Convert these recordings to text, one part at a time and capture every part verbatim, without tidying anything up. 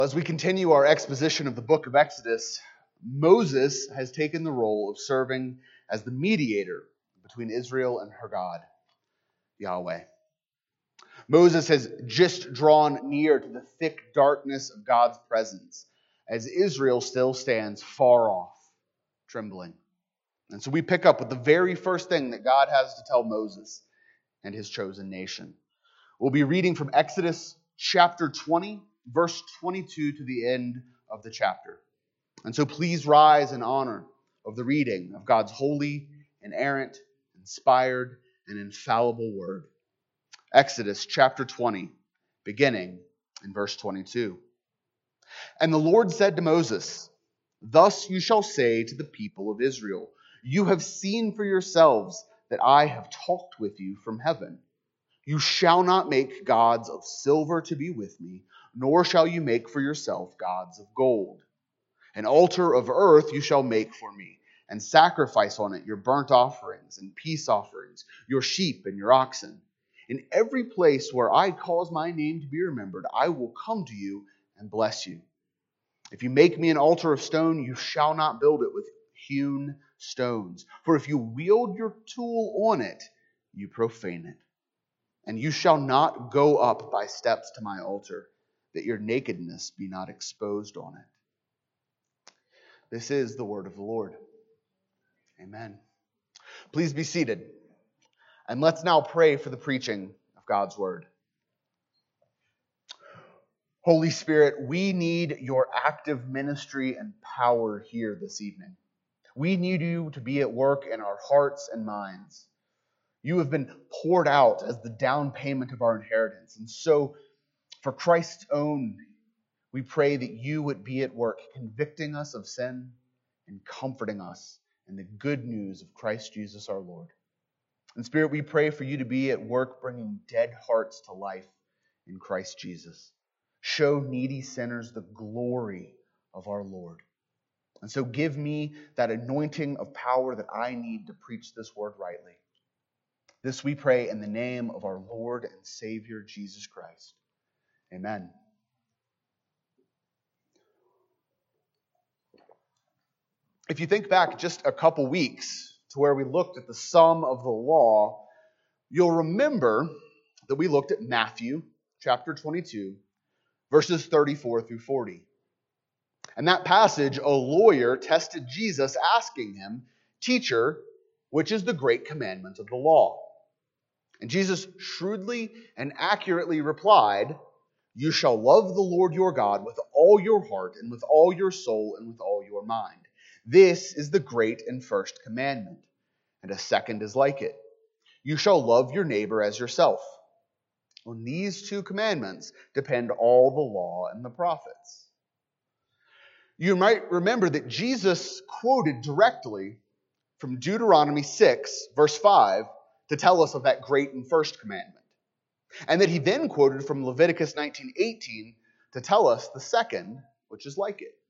As we continue our exposition of the book of Exodus, Moses has taken the role of serving as the mediator between Israel and her God, Yahweh. Moses has just drawn near to the thick darkness of God's presence, as Israel still stands far off, trembling. And so we pick up with the very first thing that God has to tell Moses and his chosen nation. We'll be reading from Exodus chapter twenty, verse twenty-two to the end of the chapter. And so please rise in honor of the reading of God's holy, inerrant, inspired, and infallible word. Exodus chapter twenty, beginning in verse twenty-two. And the Lord said to Moses, "Thus you shall say to the people of Israel, you have seen for yourselves that I have talked with you from heaven. You shall not make gods of silver to be with me, nor shall you make for yourself gods of gold. An altar of earth you shall make for me, and sacrifice on it your burnt offerings and peace offerings, your sheep and your oxen. In every place where I cause my name to be remembered, I will come to you and bless you. If you make me an altar of stone, you shall not build it with hewn stones. For if you wield your tool on it, you profane it. And you shall not go up by steps to my altar, that your nakedness be not exposed on it." This is the word of the Lord. Amen. Please be seated. And let's now pray for the preaching of God's word. Holy Spirit, we need your active ministry and power here this evening. We need you to be at work in our hearts and minds. You have been poured out as the down payment of our inheritance. And so, for Christ's own, we pray that you would be at work convicting us of sin and comforting us in the good news of Christ Jesus our Lord. And Spirit, we pray for you to be at work bringing dead hearts to life in Christ Jesus. Show needy sinners the glory of our Lord. And so give me that anointing of power that I need to preach this word rightly. This we pray in the name of our Lord and Savior, Jesus Christ. Amen. If you think back just a couple weeks to where we looked at the sum of the law, you'll remember that we looked at Matthew chapter twenty-two, verses thirty-four through forty. In that passage, a lawyer tested Jesus, asking him, "Teacher, which is the great commandment of the law?" And Jesus shrewdly and accurately replied, "You shall love the Lord your God with all your heart and with all your soul and with all your mind. This is the great and first commandment. And a second is like it. You shall love your neighbor as yourself. On these two commandments depend all the law and the prophets." You might remember that Jesus quoted directly from Deuteronomy six, verse five, to tell us of that great and first commandment. And that he then quoted from Leviticus nineteen eighteen to tell us the second, which is like it.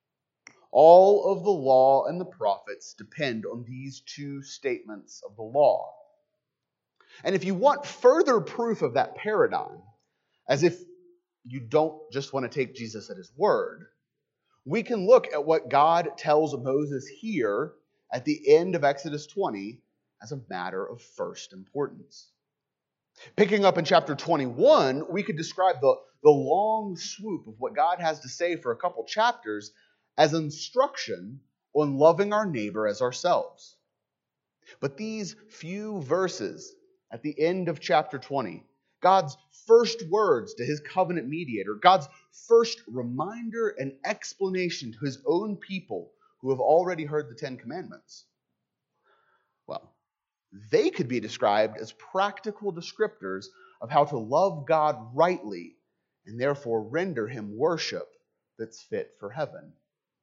All of the law and the prophets depend on these two statements of the law. And if you want further proof of that paradigm, as if you don't just want to take Jesus at his word, we can look at what God tells Moses here at the end of Exodus twenty as a matter of first importance. Picking up in chapter twenty-one, we could describe the, the long swoop of what God has to say for a couple chapters as instruction on loving our neighbor as ourselves. But these few verses at the end of chapter twenty, God's first words to his covenant mediator, God's first reminder and explanation to his own people who have already heard the Ten Commandments, well, they could be described as practical descriptors of how to love God rightly and therefore render him worship that's fit for heaven.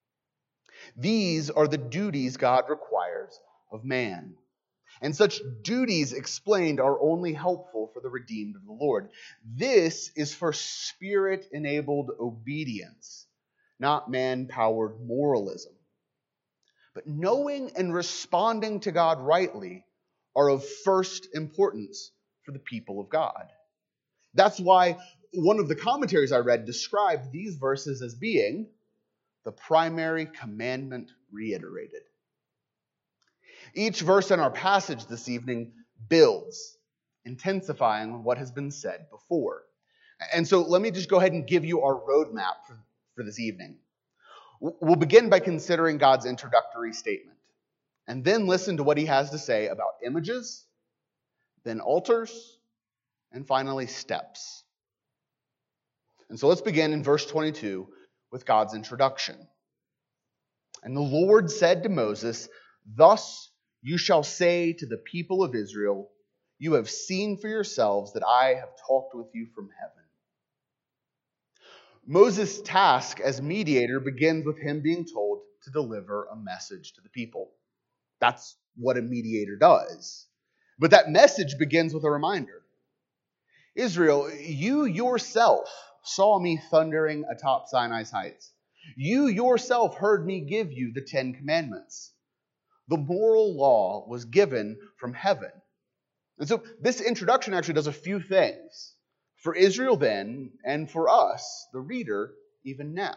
These are the duties God requires of man. And such duties explained are only helpful for the redeemed of the Lord. This is for Spirit-enabled obedience, not man-powered moralism. But knowing and responding to God rightly are of first importance for the people of God. That's why one of the commentaries I read described these verses as being the primary commandment reiterated. Each verse in our passage this evening builds, intensifying what has been said before. And so let me just go ahead and give you our roadmap for, for this evening. We'll begin by considering God's introductory statement, and then listen to what he has to say about images, then altars, and finally steps. And so let's begin in verse twenty-two with God's introduction. And the Lord said to Moses, "Thus you shall say to the people of Israel, you have seen for yourselves that I have talked with you from heaven." Moses' task as mediator begins with him being told to deliver a message to the people. That's what a mediator does. But that message begins with a reminder. Israel, you yourself saw me thundering atop Sinai's heights. You yourself heard me give you the Ten Commandments. The moral law was given from heaven. And so this introduction actually does a few things for Israel then and for us, the reader, even now.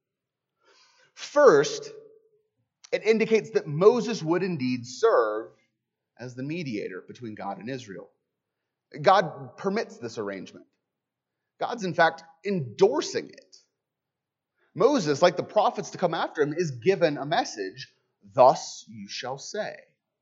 First, it indicates that Moses would indeed serve as the mediator between God and Israel. God permits this arrangement. God's, in fact, endorsing it. Moses, like the prophets to come after him, is given a message, "Thus you shall say."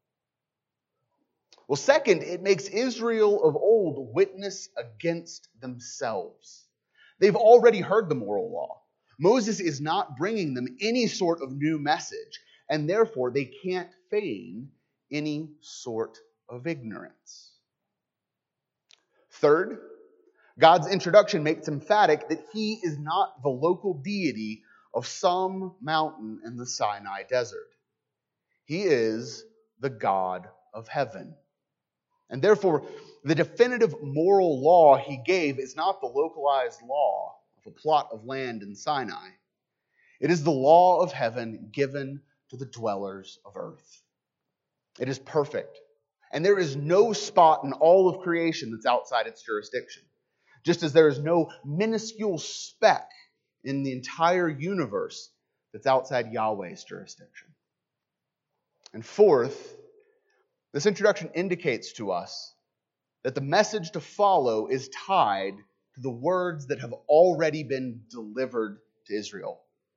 Well, second, it makes Israel of old witness against themselves. They've already heard the moral law. Moses is not bringing them any sort of new message, and therefore they can't feign any sort of ignorance. Third, God's introduction makes emphatic that he is not the local deity of some mountain in the Sinai desert. He is the God of heaven. And therefore, the definitive moral law he gave is not the localized law of a plot of land in Sinai. It is the law of heaven given to the dwellers of earth. It is perfect, and there is no spot in all of creation that's outside its jurisdiction, just as there is no minuscule speck in the entire universe that's outside Yahweh's jurisdiction. And fourth, this introduction indicates to us that the message to follow is tied to the words that have already been delivered to Israel.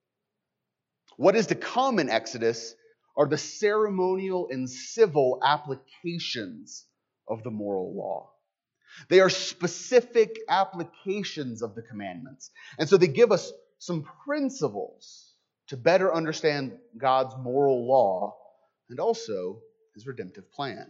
What is to come in Exodus are the ceremonial and civil applications of the moral law. They are specific applications of the commandments. And so they give us some principles to better understand God's moral law and also his redemptive plan.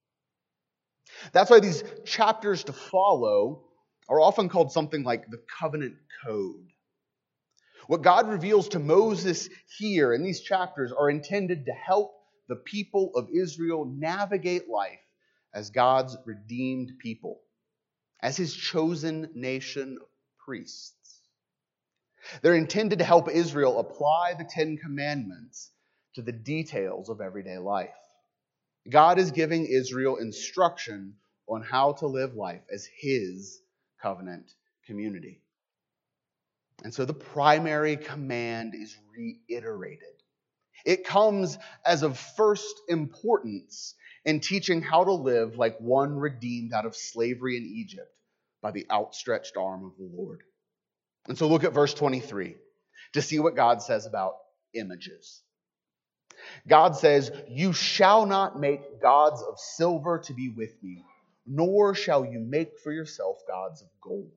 That's why these chapters to follow are often called something like the covenant code. What God reveals to Moses here in these chapters are intended to help the people of Israel navigate life as God's redeemed people, as his chosen nation of priests. They're intended to help Israel apply the Ten Commandments to the details of everyday life. God is giving Israel instruction on how to live life as his covenant community. And so the primary command is reiterated. It comes as of first importance in teaching how to live like one redeemed out of slavery in Egypt by the outstretched arm of the Lord. And so look at verse twenty-three to see what God says about images. God says, "You shall not make gods of silver to be with me, nor shall you make for yourself gods of gold."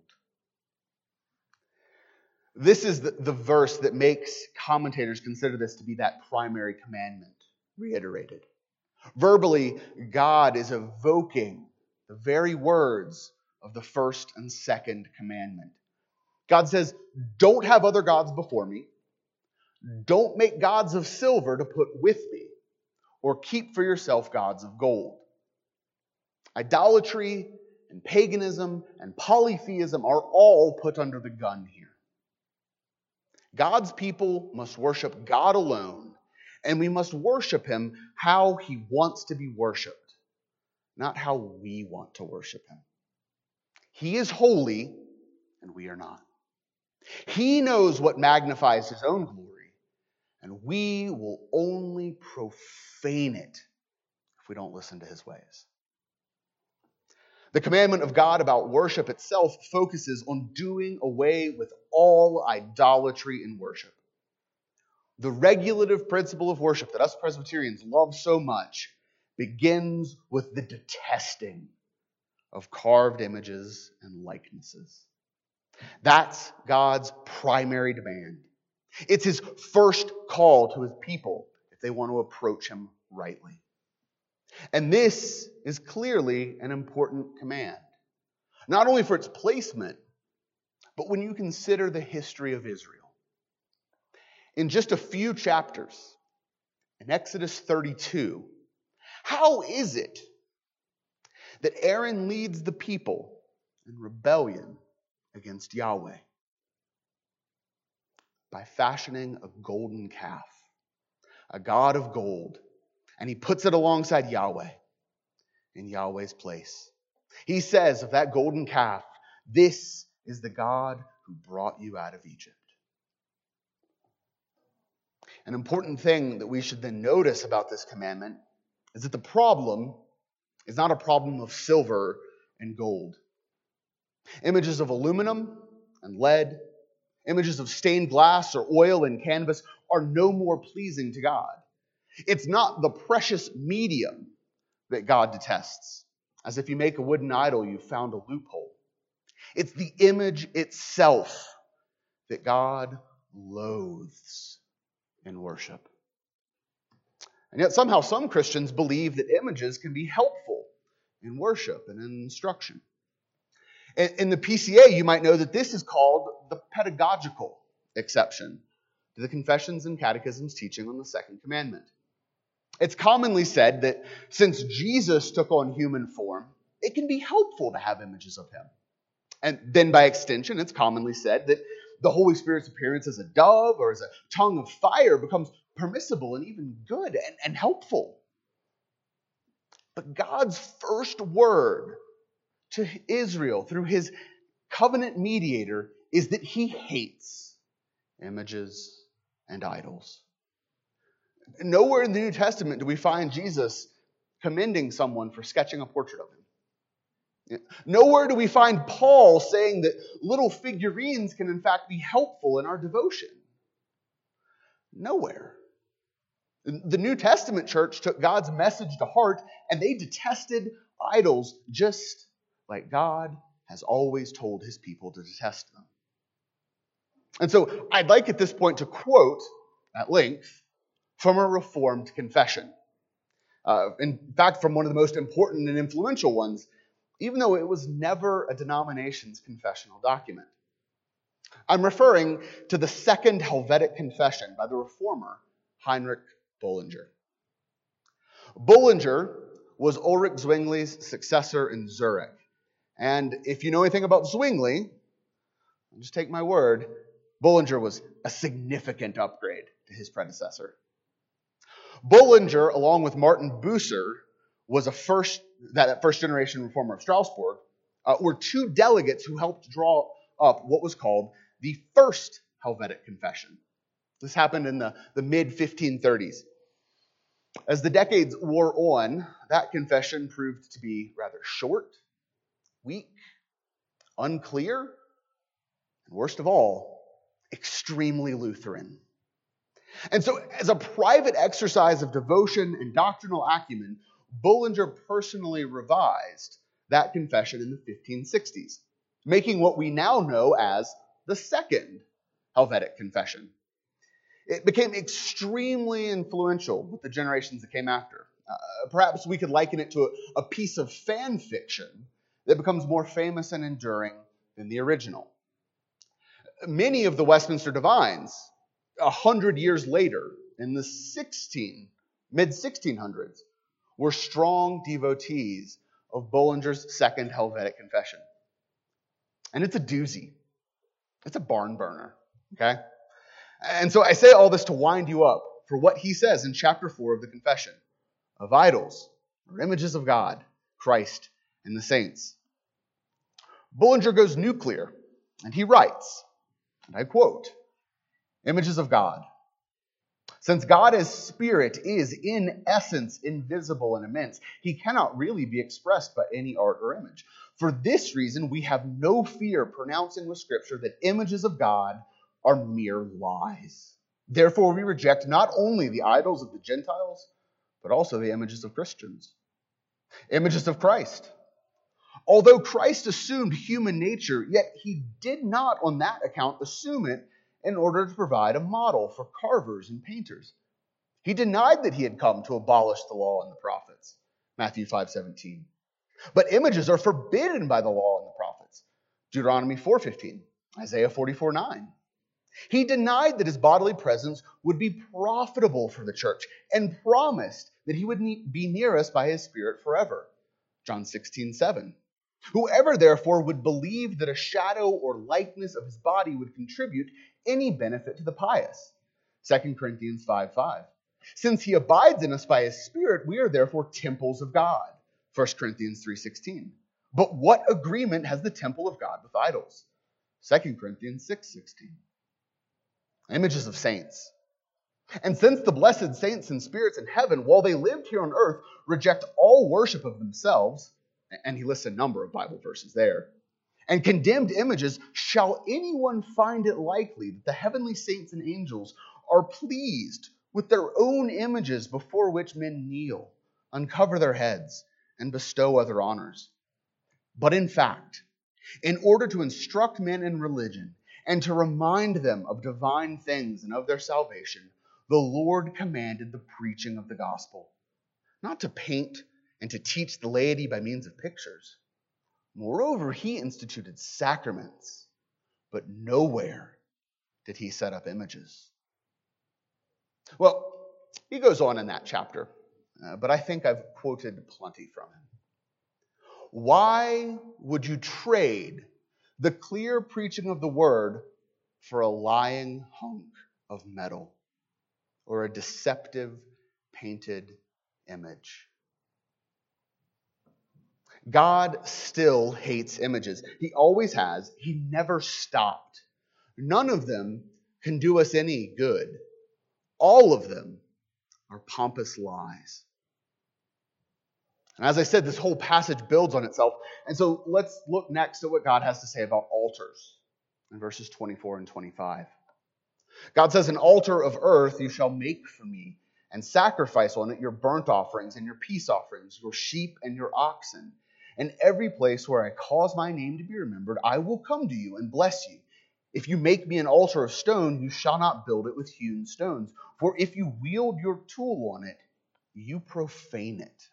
This is the, the verse that makes commentators consider this to be that primary commandment reiterated. Verbally, God is evoking the very words of the first and second commandment. God says, don't have other gods before me. Don't make gods of silver to put with me, or keep for yourself gods of gold. Idolatry and paganism and polytheism are all put under the gun here. God's people must worship God alone, and we must worship him how he wants to be worshiped, not how we want to worship him. He is holy, and we are not. He knows what magnifies his own glory, and we will only profane it if we don't listen to his ways. The commandment of God about worship itself focuses on doing away with all idolatry in worship. The regulative principle of worship that us Presbyterians love so much begins with the detesting of carved images and likenesses. That's God's primary demand. It's his first call to his people if they want to approach him rightly. And this is clearly an important command, not only for its placement, but when you consider the history of Israel. In just a few chapters, in Exodus thirty-two, how is it that Aaron leads the people in rebellion against Yahweh? By fashioning a golden calf, a god of gold, and he puts it alongside Yahweh in Yahweh's place. He says of that golden calf, "This is the God who brought you out of Egypt." An important thing that we should then notice about this commandment is that the problem is not a problem of silver and gold. Images of aluminum and lead, images of stained glass or oil and canvas are no more pleasing to God. It's not the precious medium that God detests. As if you make a wooden idol, you've found a loophole. It's the image itself that God loathes in worship. And yet somehow some Christians believe that images can be helpful in worship and in instruction. In the P C A, you might know that this is called the pedagogical exception to the Confessions and Catechism's teaching on the Second Commandment. It's commonly said that since Jesus took on human form, it can be helpful to have images of him. And then by extension, it's commonly said that the Holy Spirit's appearance as a dove or as a tongue of fire becomes permissible and even good and, and helpful. But God's first word to Israel through his covenant mediator is that he hates images and idols. Nowhere in the New Testament do we find Jesus commending someone for sketching a portrait of him. Nowhere do we find Paul saying that little figurines can in fact be helpful in our devotion. Nowhere. The New Testament church took God's message to heart and they detested idols just like God has always told his people to detest them. And so I'd like at this point to quote at length from a Reformed confession. Uh, in fact, from one of the most important and influential ones, even though it was never a denomination's confessional document. I'm referring to the Second Helvetic Confession by the reformer Heinrich Bullinger. Bullinger was Ulrich Zwingli's successor in Zurich. And if you know anything about Zwingli, just take my word, Bullinger was a significant upgrade to his predecessor. Bullinger, along with Martin Bucer, was a first that first generation reformer of Strasbourg, uh, were two delegates who helped draw up what was called the First Helvetic Confession. This happened in the, the mid fifteen thirties. As the decades wore on, that confession proved to be rather short, weak, unclear, and worst of all, extremely Lutheran. And so, as a private exercise of devotion and doctrinal acumen, Bullinger personally revised that confession in the fifteen sixties, making what we now know as the Second Helvetic Confession. It became extremely influential with the generations that came after. Uh, perhaps we could liken it to a, a piece of fan fiction that becomes more famous and enduring than the original. Many of the Westminster Divines, a hundred years later, in the sixteen, mid sixteen hundreds, were strong devotees of Bullinger's Second Helvetic Confession. And it's a doozy. It's a barn burner, okay? And so I say all this to wind you up for what he says in chapter four of the Confession of idols or images of God, Christ, and the saints. Bullinger goes nuclear And he writes, and I quote, "Images of God. Since God as spirit is in essence invisible and immense, he cannot really be expressed by any art or image. For this reason, we have no fear pronouncing with Scripture that images of God are mere lies. Therefore, we reject not only the idols of the Gentiles, but also the images of Christians. Images of Christ. Although Christ assumed human nature, yet he did not on that account assume it in order to provide a model for carvers and painters. He denied that he had come to abolish the law and the prophets, Matthew five seventeen. But images are forbidden by the law and the prophets, Deuteronomy four fifteen, Isaiah forty-four nine. He denied that his bodily presence would be profitable for the church and promised that he would be near us by his Spirit forever, John sixteen seven. Whoever therefore would believe that a shadow or likeness of his body would contribute any benefit to the pious, Second Corinthians five five. Since he abides in us by his Spirit, we are therefore temples of God, First Corinthians three sixteen. But what agreement has the temple of God with idols? Second Corinthians six sixteen. Images of saints. And since the blessed saints and spirits in heaven, while they lived here on earth, reject all worship of themselves, and he lists a number of Bible verses there, and condemned images, shall anyone find it likely that the heavenly saints and angels are pleased with their own images before which men kneel, uncover their heads, and bestow other honors? But in fact, in order to instruct men in religion and to remind them of divine things and of their salvation, the Lord commanded the preaching of the gospel, not to paint and to teach the laity by means of pictures. Moreover, he instituted sacraments, but nowhere did he set up images." Well, he goes on in that chapter, uh, but I think I've quoted plenty from him. Why would you trade the clear preaching of the word for a lying hunk of metal or a deceptive painted image? God still hates images. He always has. He never stopped. None of them can do us any good. All of them are pompous lies. And as I said, this whole passage builds on itself. And so let's look next at what God has to say about altars in verses twenty-four and twenty-five. God says, "An altar of earth you shall make for me, and sacrifice on it your burnt offerings and your peace offerings, your sheep and your oxen. And every place where I cause my name to be remembered, I will come to you and bless you. If you make me an altar of stone, you shall not build it with hewn stones. For if you wield your tool on it, you profane it."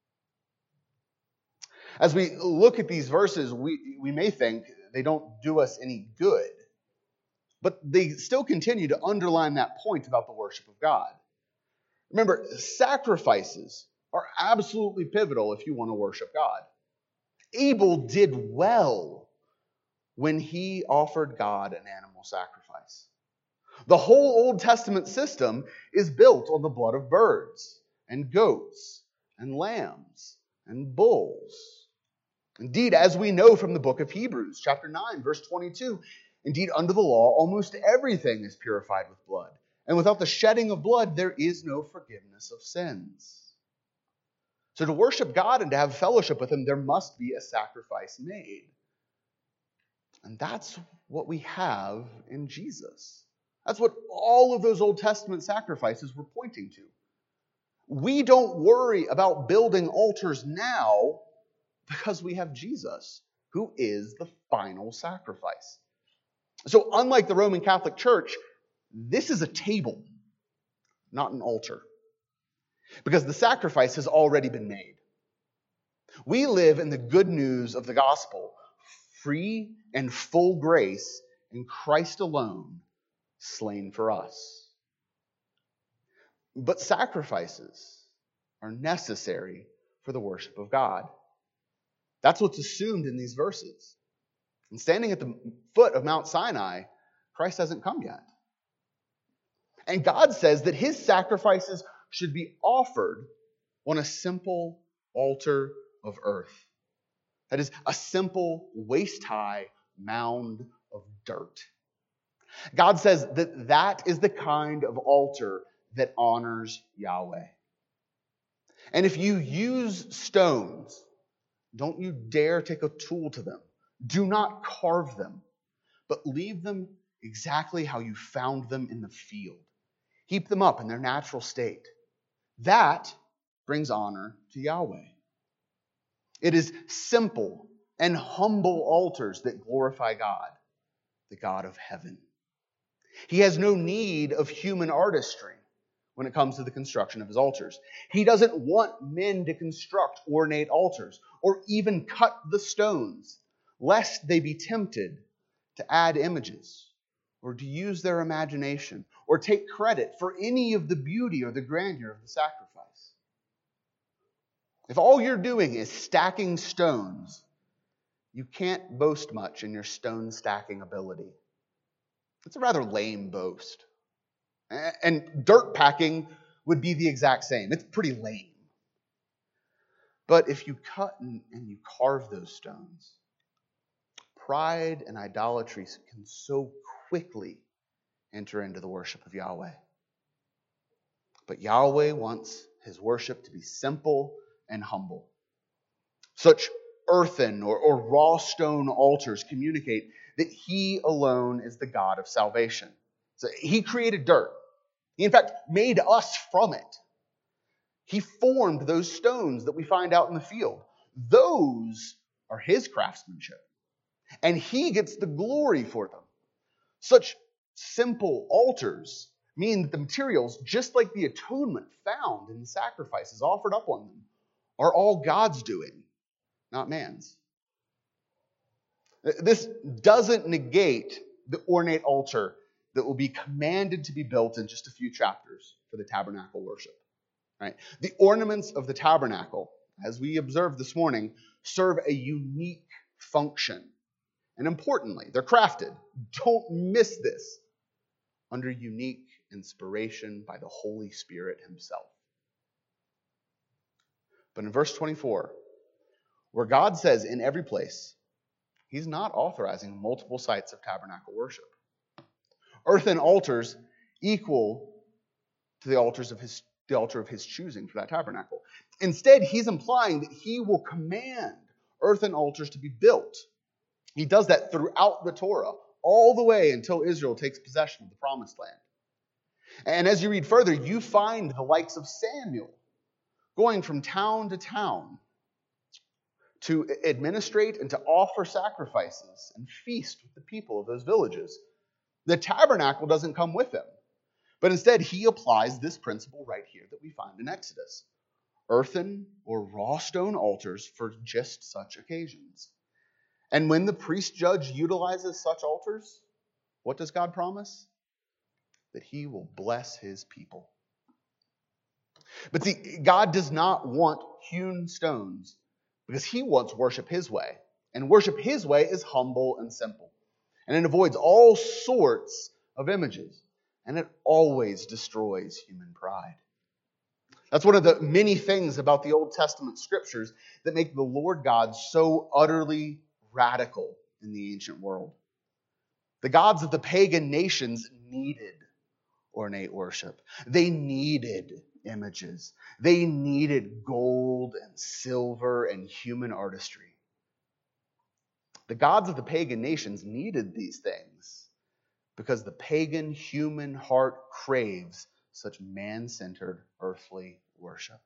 As we look at these verses, we, we may think they don't do us any good. But they still continue to underline that point about the worship of God. Remember, sacrifices are absolutely pivotal if you want to worship God. Abel did well when he offered God an animal sacrifice. The whole Old Testament system is built on the blood of birds and goats and lambs and bulls. Indeed, as we know from the book of Hebrews, chapter nine, verse twenty-two, indeed, under the law, almost everything is purified with blood. And without the shedding of blood, there is no forgiveness of sins. So to worship God and to have fellowship with him, there must be a sacrifice made. And that's what we have in Jesus. That's what all of those Old Testament sacrifices were pointing to. We don't worry about building altars now because we have Jesus, who is the final sacrifice. So unlike the Roman Catholic Church, this is a table, not an altar, because the sacrifice has already been made. We live in the good news of the gospel, free and full grace in Christ alone, slain for us. But sacrifices are necessary for the worship of God. That's what's assumed in these verses. And standing at the foot of Mount Sinai, Christ hasn't come yet. And God says that his sacrifices should be offered on a simple altar of earth. That is, a simple, waist-high mound of dirt. God says that that is the kind of altar that honors Yahweh. And if you use stones, don't you dare take a tool to them. Do not carve them, but leave them exactly how you found them in the field. Heap them up in their natural state. That brings honor to Yahweh. It is simple and humble altars that glorify God, the God of heaven. He has no need of human artistry when it comes to the construction of his altars. He doesn't want men to construct ornate altars or even cut the stones, lest they be tempted to add images or to use their imagination or take credit for any of the beauty or the grandeur of the sacrifice. If all you're doing is stacking stones, you can't boast much in your stone stacking ability. It's a rather lame boast. And dirt packing would be the exact same. It's pretty lame. But if you cut and, and you carve those stones, pride and idolatry can so quickly enter into the worship of Yahweh. But Yahweh wants his worship to be simple and humble. Such earthen or, or raw stone altars communicate that he alone is the God of salvation. So he created dirt. He, in fact, made us from it. He formed those stones that we find out in the field. Those are his craftsmanship. And he gets the glory for them. Such simple altars mean that the materials, just like the atonement found in the sacrifices offered up on them, are all God's doing, not man's. This doesn't negate the ornate altar that will be commanded to be built in just a few chapters for the tabernacle worship. Right? The ornaments of the tabernacle, as we observed this morning, serve a unique function. And importantly, they're crafted. Don't miss this. Under unique inspiration by the Holy Spirit himself. But in verse twenty-four, where God says in every place, he's not authorizing multiple sites of tabernacle worship. Earthen altars equal to the altars of his the altar of his choosing for that tabernacle. Instead, he's implying that he will command earthen altars to be built. He does that throughout the Torah, all the way until Israel takes possession of the promised land. And as you read further, you find the likes of Samuel going from town to town to administrate and to offer sacrifices and feast with the people of those villages. The tabernacle doesn't come with him, but instead he applies this principle right here that we find in Exodus. Earthen or raw stone altars for just such occasions. And when the priest judge utilizes such altars, what does God promise? That he will bless his people. But see, God does not want hewn stones because he wants worship his way. And worship his way is humble and simple. And it avoids all sorts of images. And it always destroys human pride. That's one of the many things about the Old Testament scriptures that make the Lord God so utterly radical in the ancient world. The gods of the pagan nations needed ornate worship. They needed images. They needed gold and silver and human artistry. The gods of the pagan nations needed these things because the pagan human heart craves such man-centered earthly worship.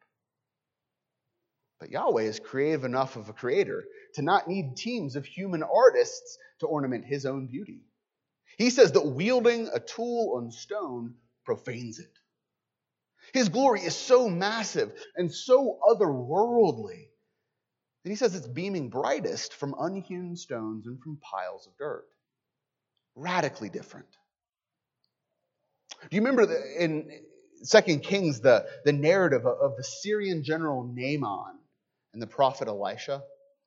But Yahweh is creative enough of a creator to not need teams of human artists to ornament his own beauty. He says that wielding a tool on stone profanes it. His glory is so massive and so otherworldly that he says it's beaming brightest from unhewn stones and from piles of dirt. Radically different. Do you remember the, in Second Kings the, the narrative of the Syrian general Naaman and the prophet Elisha?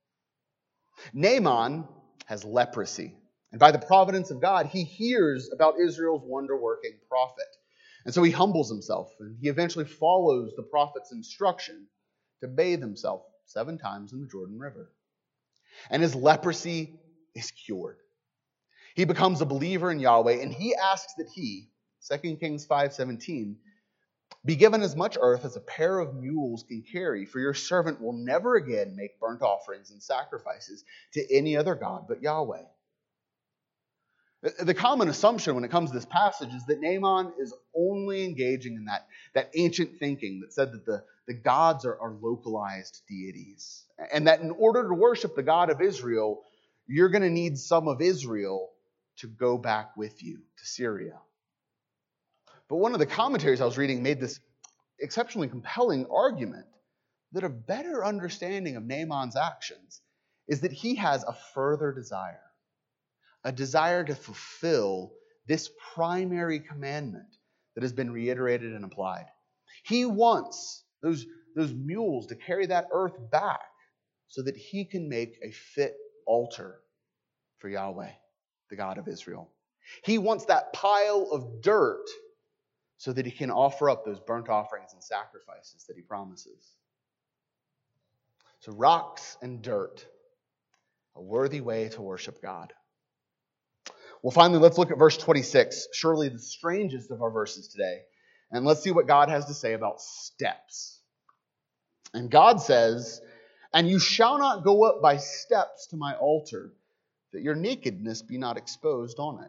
Naaman has leprosy. And by the providence of God, he hears about Israel's wonder-working prophet. And so he humbles himself, and he eventually follows the prophet's instruction to bathe himself seven times in the Jordan River. And his leprosy is cured. He becomes a believer in Yahweh, and he asks that he, Second Kings five seventeen, be given as much earth as a pair of mules can carry, for your servant will never again make burnt offerings and sacrifices to any other god but Yahweh. The common assumption when it comes to this passage is that Naaman is only engaging in that, that ancient thinking that said that the, the gods are, are localized deities, and that in order to worship the God of Israel, you're going to need some of Israel to go back with you to Syria. But one of the commentaries I was reading made this exceptionally compelling argument that a better understanding of Naaman's actions is that he has a further desire, a desire to fulfill this primary commandment that has been reiterated and applied. He wants those, those mules to carry that earth back so that he can make a fit altar for Yahweh, the God of Israel. He wants that pile of dirt so that he can offer up those burnt offerings and sacrifices that he promises. So rocks and dirt, a worthy way to worship God. Well, finally, let's look at verse twenty-six, surely the strangest of our verses today. And let's see what God has to say about steps. And God says, "And you shall not go up by steps to my altar, that your nakedness be not exposed on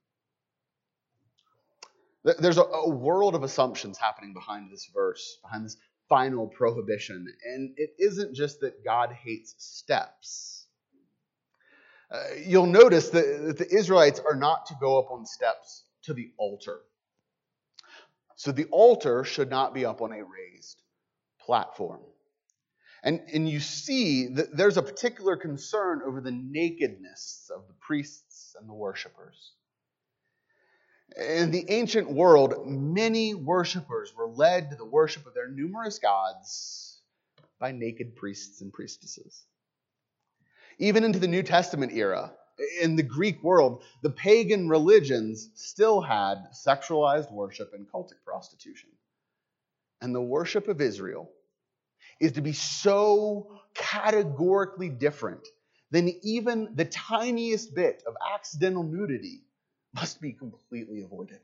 it." There's a, a world of assumptions happening behind this verse, behind this final prohibition. And it isn't just that God hates steps. Uh, you'll notice that, that the Israelites are not to go up on steps to the altar. So the altar should not be up on a raised platform. And, and you see that there's a particular concern over the nakedness of the priests and the worshipers. In the ancient world, many worshipers were led to the worship of their numerous gods by naked priests and priestesses. Even into the New Testament era, in the Greek world, the pagan religions still had sexualized worship and cultic prostitution. And the worship of Israel is to be so categorically different than even the tiniest bit of accidental nudity must be completely avoided.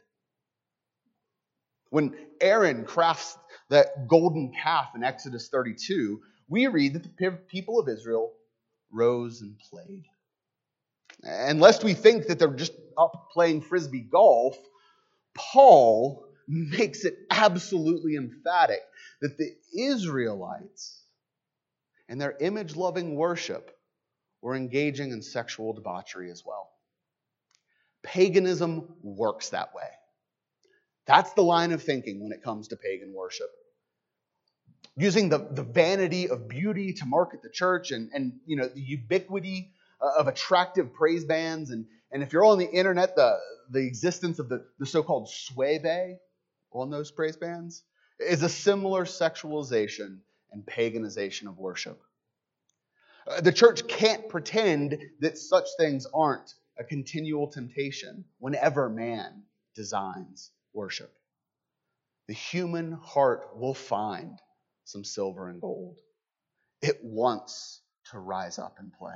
When Aaron crafts that golden calf in Exodus thirty-two, we read that the people of Israel rose and played. And lest we think that they're just up playing frisbee golf, Paul makes it absolutely emphatic that the Israelites, in their image-loving worship, were engaging in sexual debauchery as well. Paganism works that way. That's the line of thinking when it comes to pagan worship. Using the, the vanity of beauty to market the church, and, and you know the ubiquity of attractive praise bands, and, and if you're on the internet, the, the existence of the, the so-called swebe on those praise bands is a similar sexualization and paganization of worship. Uh, the church can't pretend that such things aren't a continual temptation whenever man designs worship. The human heart will find some silver and gold. It wants to rise up and play.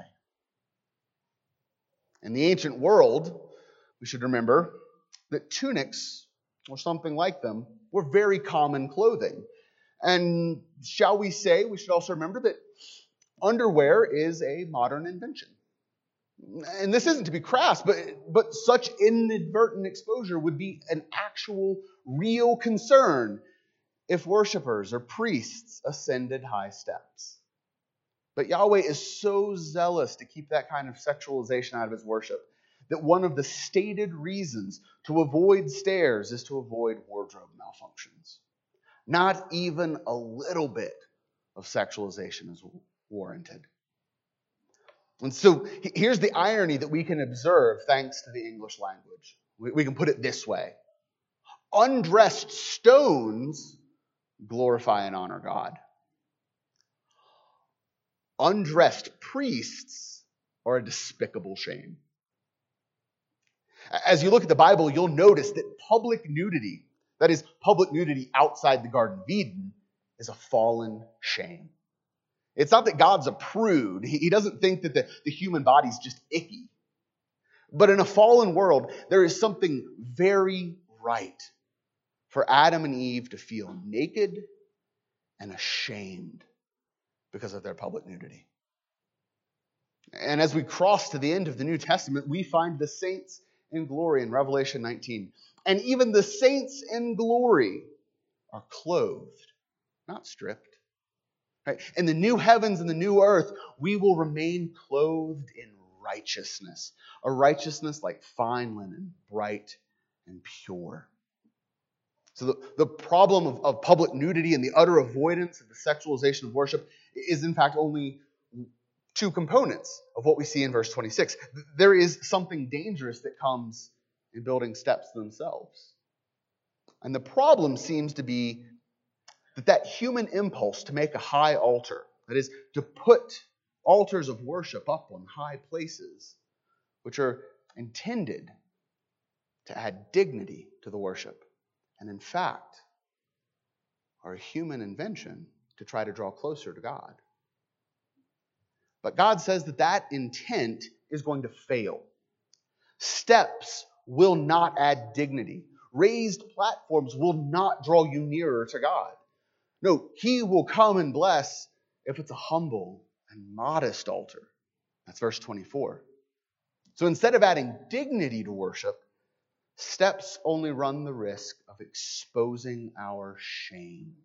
In the ancient world, we should remember that tunics, or something like them, were very common clothing. And shall we say, we should also remember that underwear is a modern invention. And this isn't to be crass, but, but such inadvertent exposure would be an actual, real concern if worshipers or priests ascended high steps. But Yahweh is so zealous to keep that kind of sexualization out of his worship that one of the stated reasons to avoid stairs is to avoid wardrobe malfunctions. Not even a little bit of sexualization is warranted. And so here's the irony that we can observe thanks to the English language. We, we can put it this way. Undressed stones glorify and honor God. Undressed priests are a despicable shame. As you look at the Bible, you'll notice that public nudity, that is, public nudity outside the Garden of Eden, is a fallen shame. It's not that God's a prude. He doesn't think that the, the human body's just icky. But in a fallen world, there is something very right for Adam and Eve to feel naked and ashamed because of their public nudity. And as we cross to the end of the New Testament, we find the saints in glory in Revelation nineteen. And even the saints in glory are clothed, not stripped. Right? In the new heavens and the new earth, we will remain clothed in righteousness, a righteousness like fine linen, bright and pure. So the, the problem of, of public nudity and the utter avoidance of the sexualization of worship is in fact only two components of what we see in verse twenty-six. There is something dangerous that comes in building steps themselves. And the problem seems to be that that human impulse to make a high altar, that is, to put altars of worship up on high places, which are intended to add dignity to the worship, and in fact are a human invention to try to draw closer to God. But God says that that intent is going to fail. Steps will not add dignity. Raised platforms will not draw you nearer to God. No, he will come and bless if it's a humble and modest altar. That's verse twenty-four. So instead of adding dignity to worship, steps only run the risk of exposing our shame.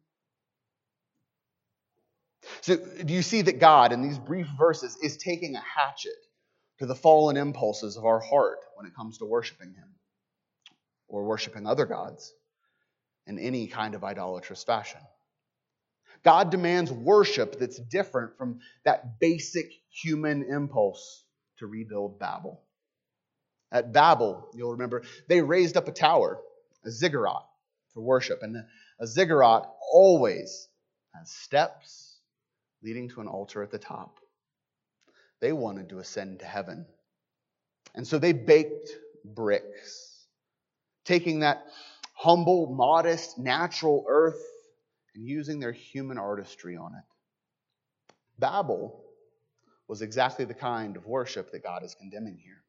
So do you see that God, in these brief verses, is taking a hatchet to the fallen impulses of our heart when it comes to worshiping him or worshiping other gods in any kind of idolatrous fashion? God demands worship that's different from that basic human impulse to rebuild Babel. At Babel, you'll remember, they raised up a tower, a ziggurat, for worship. And a ziggurat always has steps leading to an altar at the top. They wanted to ascend to heaven. And so they baked bricks, taking that humble, modest, natural earth and using their human artistry on it. Babel was exactly the kind of worship that God is condemning here.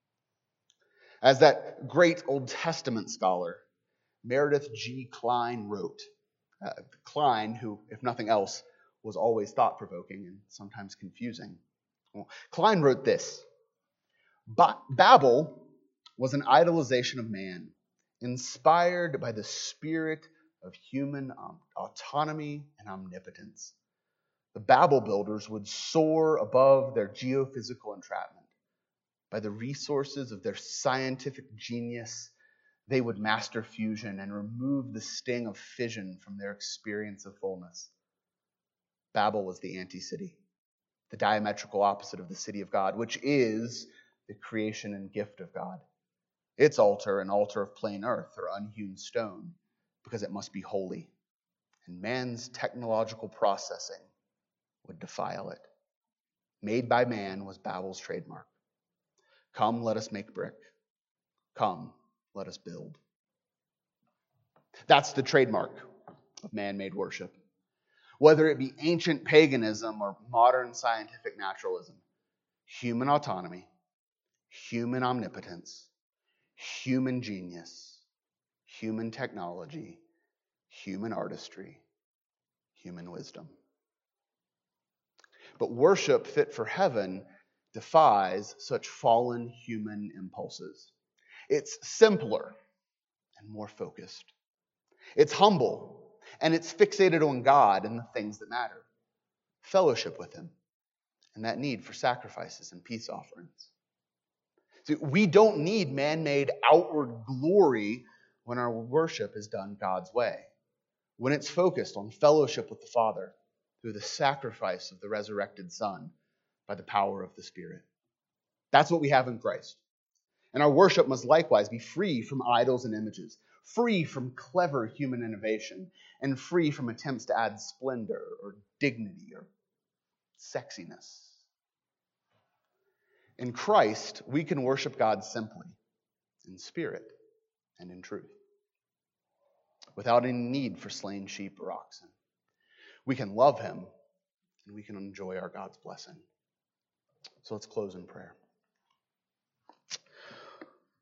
As that great Old Testament scholar, Meredith G. Klein, wrote, uh, Klein, who, if nothing else, was always thought-provoking and sometimes confusing. Well, Klein wrote this: ba- Babel was an idolization of man, inspired by the spirit of human um, autonomy and omnipotence. The Babel builders would soar above their geophysical entrapment. By the resources of their scientific genius, they would master fusion and remove the sting of fission from their experience of fullness. Babel was the anti-city, the diametrical opposite of the city of God, which is the creation and gift of God. Its altar, an altar of plain earth or unhewn stone, because it must be holy. And man's technological processing would defile it. Made by man was Babel's trademark. Come, let us make brick. Come, let us build. That's the trademark of man-made worship. Whether it be ancient paganism or modern scientific naturalism, human autonomy, human omnipotence, human genius, human technology, human artistry, human wisdom. But worship fit for heaven defies such fallen human impulses. It's simpler and more focused. It's humble, and it's fixated on God and the things that matter. Fellowship with him, and that need for sacrifices and peace offerings. See, we don't need man-made outward glory when our worship is done God's way, when it's focused on fellowship with the Father through the sacrifice of the resurrected Son by the power of the Spirit. That's what we have in Christ. And our worship must likewise be free from idols and images, free from clever human innovation, and free from attempts to add splendor or dignity or sexiness. In Christ, we can worship God simply, in spirit and in truth, without any need for slain sheep or oxen. We can love him, and we can enjoy our God's blessing. So let's close in prayer.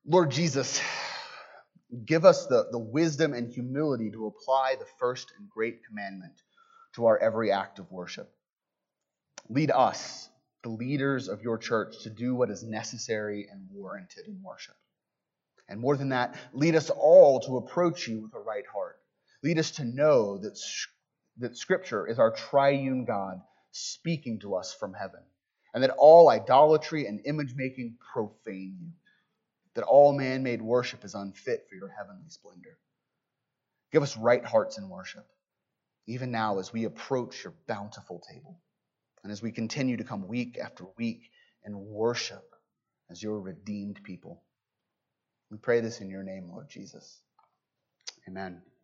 Lord Jesus, give us the, the wisdom and humility to apply the first and great commandment to our every act of worship. Lead us, the leaders of your church, to do what is necessary and warranted in worship. And more than that, lead us all to approach you with a right heart. Lead us to know that, that Scripture is our triune God speaking to us from heaven, and that all idolatry and image-making profane you, that all man-made worship is unfit for your heavenly splendor. Give us right hearts in worship, even now as we approach your bountiful table, and as we continue to come week after week and worship as your redeemed people. We pray this in your name, Lord Jesus. Amen.